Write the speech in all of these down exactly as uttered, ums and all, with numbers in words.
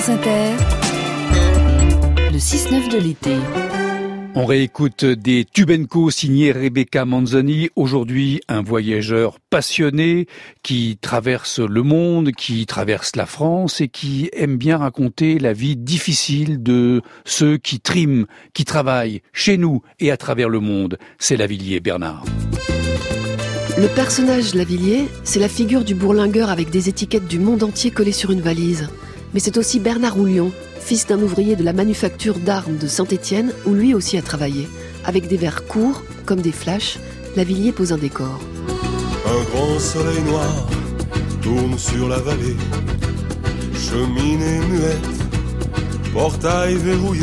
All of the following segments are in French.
France Inter, le six neuf de l'été. On réécoute des Tubenco signés Rebecca Manzoni. Aujourd'hui, un voyageur passionné qui traverse le monde, qui traverse la France et qui aime bien raconter la vie difficile de ceux qui triment, qui travaillent chez nous et à travers le monde. C'est Lavilliers, Bernard. Le personnage Lavilliers, c'est la figure du bourlingueur avec des étiquettes du monde entier collées sur une valise. Mais c'est aussi Bernard Houlion, fils d'un ouvrier de la manufacture d'armes de Saint-Étienne, où lui aussi a travaillé. Avec des verres courts, comme des flashs, Lavilliers pose un décor. Un grand soleil noir tourne sur la vallée. Cheminée muette, portail verrouillé,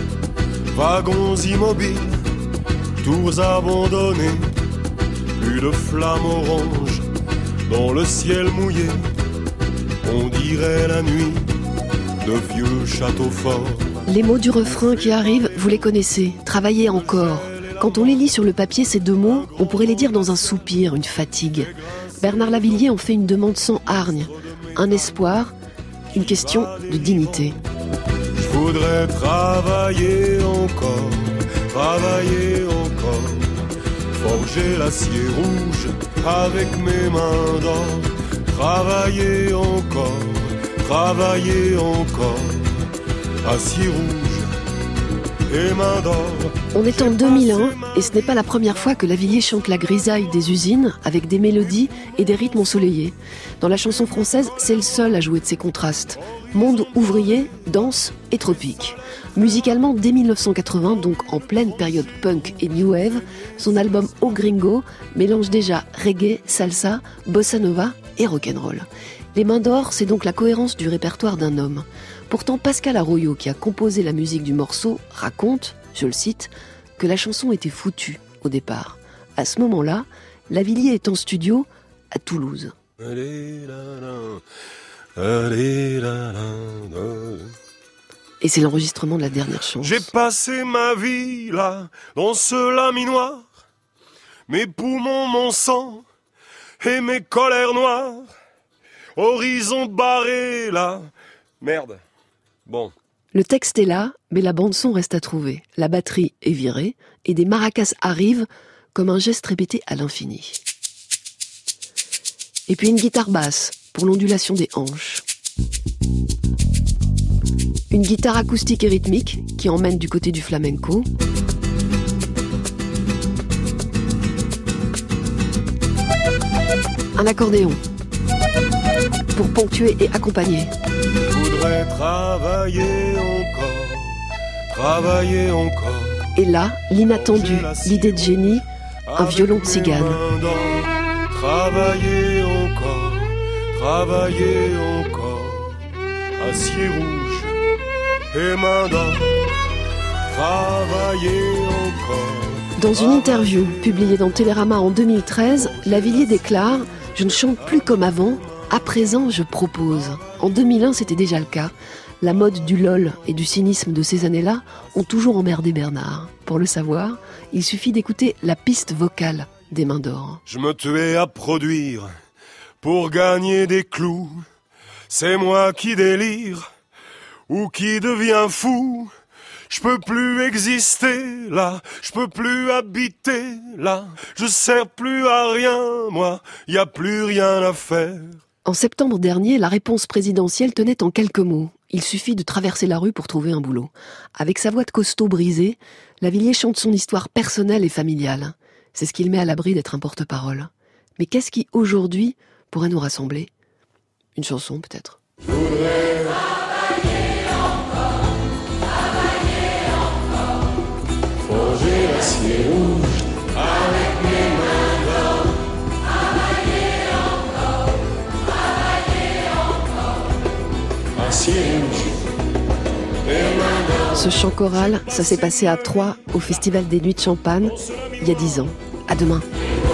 wagons immobiles, tours abandonnées. Plus de flammes oranges dans le ciel mouillé. On dirait la nuit de vieux châteaux forts. Les mots du refrain qui arrivent, vous les connaissez. Travailler encore. Quand on les lit sur le papier, ces deux mots, on pourrait les dire dans un soupir, une fatigue. Bernard Lavilliers en fait une demande sans hargne. Un espoir, une question de dignité. Je voudrais travailler encore, travailler encore. Forger l'acier rouge avec mes mains d'or. Travailler encore, travailler encore. Acier rouge et mains d'or. On est en deux mille un et ce n'est pas la première fois que Lavilliers chante la grisaille des usines avec des mélodies et des rythmes ensoleillés. Dans la chanson française, c'est le seul à jouer de ces contrastes. Monde ouvrier, danse et tropique. Musicalement, dès mille neuf cent quatre-vingts, donc en pleine période punk et new wave, son album O Gringo mélange déjà reggae, salsa, bossa nova et rock'n'roll. Les Mains d'Or, c'est donc la cohérence du répertoire d'un homme. Pourtant, Pascal Arroyo, qui a composé la musique du morceau, raconte, je le cite, que la chanson était foutue au départ. À ce moment-là, Lavilliers est en studio à Toulouse. Et c'est l'enregistrement de la dernière chanson. J'ai passé ma vie là, dans ce laminoir, mes poumons, mon sang et mes colères noires. Horizon barré là. Merde. Bon. Le texte est là, mais la bande-son reste à trouver. La batterie est virée et des maracas arrivent comme un geste répété à l'infini. Et puis une guitare basse pour l'ondulation des hanches. Une guitare acoustique et rythmique qui emmène du côté du flamenco. Un accordéon pour ponctuer et accompagner. Je voudrais travailler encore, travailler encore. Et là, l'inattendu, l'idée de génie, un violon de cigane. Travailler encore, travailler encore. Acier rouge et main d'or, travailler encore. Dans une interview publiée dans Télérama en deux mille treize, Lavilliers déclare « Je ne chante plus comme avant, à présent je propose ». En deux mille un, c'était déjà le cas. La mode du lol et du cynisme de ces années-là ont toujours emmerdé Bernard. Pour le savoir, il suffit d'écouter la piste vocale des Mains d'Or. Je me tuais à produire pour gagner des clous. C'est moi qui délire ou qui devient fou. Je peux plus exister là, je peux plus habiter là. Je sers plus à rien, moi, y a plus rien à faire. En septembre dernier, la réponse présidentielle tenait en quelques mots. Il suffit de traverser la rue pour trouver un boulot. Avec sa voix de costaud brisée, Lavilliers chante son histoire personnelle et familiale. C'est ce qu'il met à l'abri d'être un porte-parole. Mais qu'est-ce qui, aujourd'hui, pourrait nous rassembler ? Une chanson, peut-être. Je voudrais travailler encore, travailler encore. Forger l'acier rouge avec mes mains d'or. Travailler encore, travailler encore. Acier rouge et mains d'or. Ce chant choral, ça s'est passé à Troyes, au Festival des Nuits de Champagne, il y a dix ans. À demain.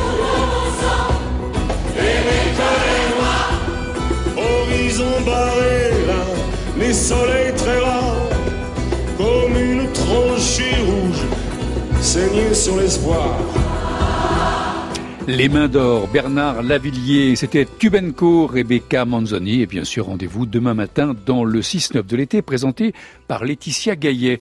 Horizon barré là, les soleils très rares, comme une tranchée rouge, saignée sur l'espoir. Les mains d'or, Bernard Lavilliers, c'était Tubenco, Rebecca Manzoni et bien sûr rendez-vous demain matin dans le six neuf de l'été présenté par Laetitia Gaillet.